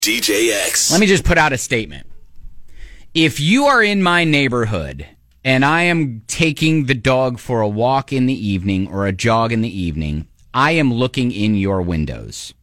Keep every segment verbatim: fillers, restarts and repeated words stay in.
D J X. Let me just put out a statement. If you are in my neighborhood and I am taking the dog for a walk in the evening or a jog in the evening, I am looking in your windows.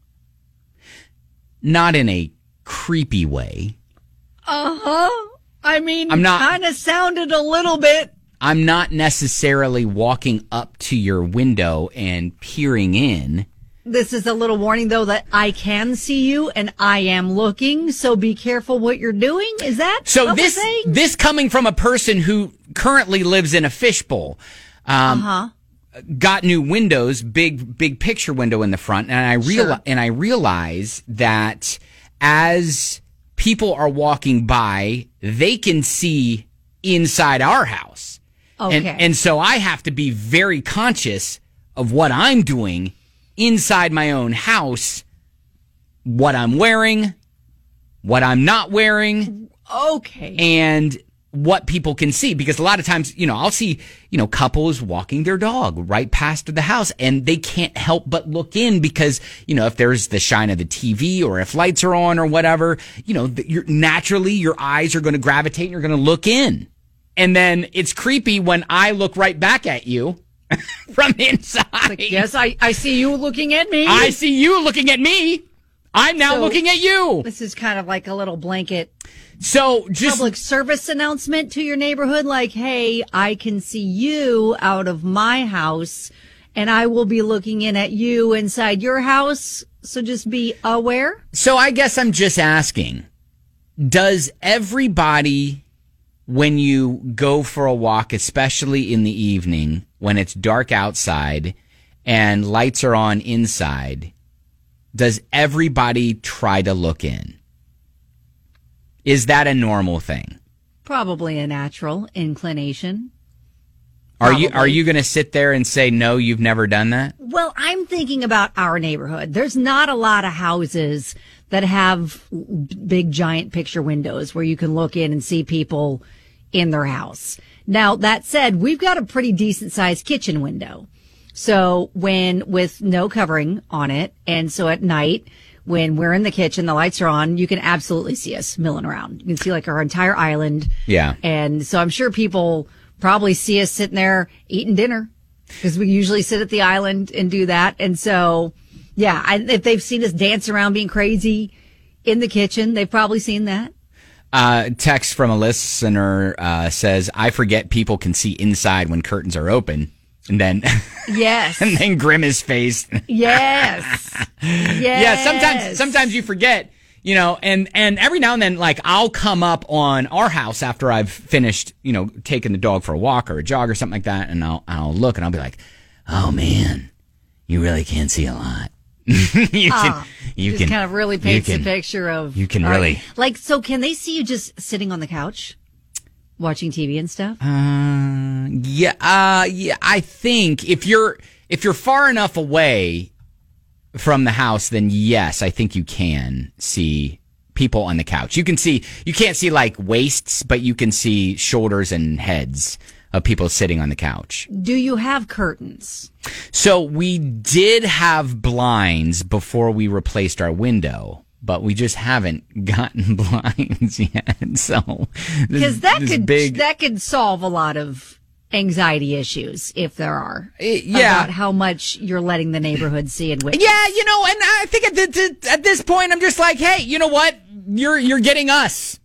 Not in a creepy way. Uh-huh. I mean, I'm not, kind of sounded a little bit. I'm not necessarily walking up to your window and peering in. This is a little warning, though, that I can see you and I am looking, so be careful what you're doing. Is that so? what This we're saying? this coming from a person who currently lives in a fishbowl. Um, uh-huh. Got new windows, big big picture window in the front, and I real Sure. and I realize that as people are walking by, they can see inside our house. Okay. And, and so I have to be very conscious of what I'm doing inside my own house, what I'm wearing, what I'm not wearing. Okay. And what people can see. Because a lot of times, you know, I'll see, you know, couples walking their dog right past the house and they can't help but look in because, you know, if there's the shine of the T V or if lights are on or whatever, you know, you're, naturally your eyes are going to gravitate and you're going to look in. And then it's creepy when I look right back at you from inside. Like, yes, I, I see you looking at me. I see you looking at me. I'm now So, looking at you. This is kind of like a little blanket So just public service announcement to your neighborhood. Like, hey, I can see you out of my house and I will be looking in at you inside your house. So just be aware. So I guess I'm just asking, does everybody, when you go for a walk, especially in the evening, when it's dark outside and lights are on inside, does everybody try to look in? Is that a normal thing? Probably a natural inclination. Are you Probably. are you going to sit there and say, no, you've never done that? Well, I'm thinking about our neighborhood. There's not a lot of houses that have big, giant picture windows where you can look in and see people in their house. Now, that said, we've got a pretty decent sized kitchen window. So when with no covering on it, and so at night, when we're in the kitchen, the lights are on, you can absolutely see us milling around. You can see like our entire island. Yeah. And so I'm sure people probably see us sitting there eating dinner because we usually sit at the island and do that. And so, yeah, I, if they've seen us dance around being crazy in the kitchen, they've probably seen that. Uh, text from a listener uh, says, I forget people can see inside when curtains are open. And then, Yes. and then Grimace face. Yes. Yes. Yeah, sometimes sometimes you forget, you know, and, and every now and then, like, I'll come up on our house after I've finished, you know, taking the dog for a walk or a jog or something like that, and I'll I'll look and I'll be like, oh man, you really can't see a lot. you Ah, can you just can kind of really paints can- a picture of you can all really- right. Like, so can they see you just sitting on the couch watching T V and stuff? Uh, yeah, uh, yeah. I think if you're if you're far enough away from the house, then yes, I think you can see people on the couch. You can see you can't see like waists, but you can see shoulders and heads of people sitting on the couch. Do you have curtains? So we did have blinds before we replaced our window, but we just haven't gotten blinds yet. So Because that this could big, that could solve a lot of anxiety issues if there are. Eh, yeah. About how much you're letting the neighborhood see and witness. Yeah, you know, and I think at, the, at this point, I'm just like, hey, you know what? You're you're getting us.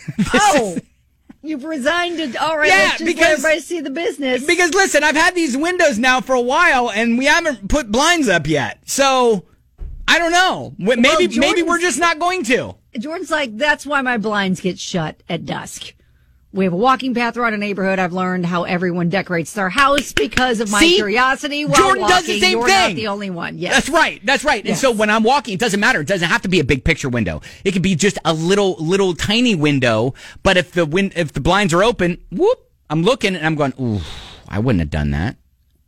Oh, you've resigned to, all right, Yeah, let's just because- let everybody see the business. Because listen, I've had these windows now for a while, and we haven't put blinds up yet. So I don't know. Maybe Well, maybe Jordan's- we're just not going to. Jordan's like, that's why my blinds get shut at dusk. We have a walking path around a neighborhood. I've learned how everyone decorates their house because of my See? curiosity while Jordan walking. does the same You're thing. not the only one. Yes. That's right. That's right. Yes. And so when I'm walking, it doesn't matter. It doesn't have to be a big picture window. It could be just a little, little tiny window. But if the win- if the blinds are open, whoop, I'm looking and I'm going, ooh, I wouldn't have done that.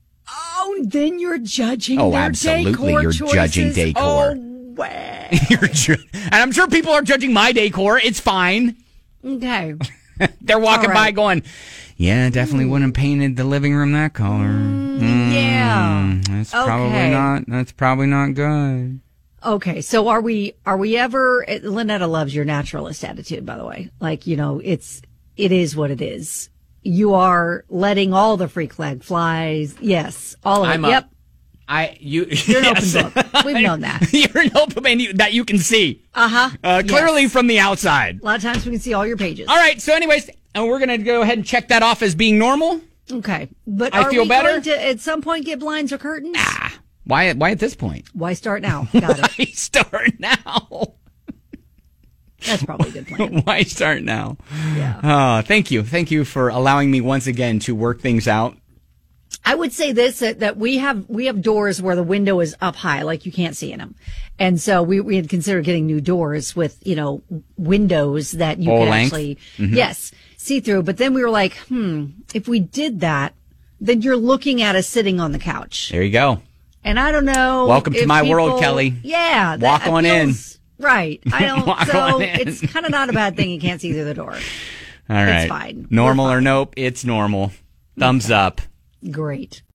Oh, then you're judging Oh, their absolutely. decor You're choices. judging decor. Oh, wow. You're ju- and I'm sure people are judging my decor. It's fine. Okay. They're walking All by right. going, yeah, definitely wouldn't have painted the living room that color. Mm, yeah. That's probably Okay. not, that's probably not good. Okay, so are we are we ever Lynetta loves your naturalist attitude, by the way. Like, you know, it's it is what it is. You are letting all the freak flag flies. Yes, all of I'm it. A, yep. I you You're yes. an open book. We've known that. You're an open book you, that you can see. Uh-huh. Uh Clearly yes. from the outside. A lot of times we can see all your pages. All right, so anyways, and we're going to go ahead and check that off as being normal. Okay. But I are feel we better. going to at some point get blinds or curtains? Ah, why why at this point? Why start now? Got it. Why start now? That's probably a good plan. Why start now? Yeah. Oh, thank you. Thank you for allowing me once again to work things out. I would say this, that, that we have, we have doors where the window is up high, like you can't see in them. And so we, we had considered getting new doors with, you know, windows that you Full could length? actually, Mm-hmm. yes, see through. But then we were like, hmm, if we did that, then you're looking at us sitting on the couch. There you go. And I don't know. Welcome to if my world, people- Kelly. Yeah. that Walk on in. feels- Right. I don't, Walk so on in. it's kind of not a bad thing you can't see through the door. All right. It's fine. Normal We're or fine. nope, it's normal. Thumbs up. Great.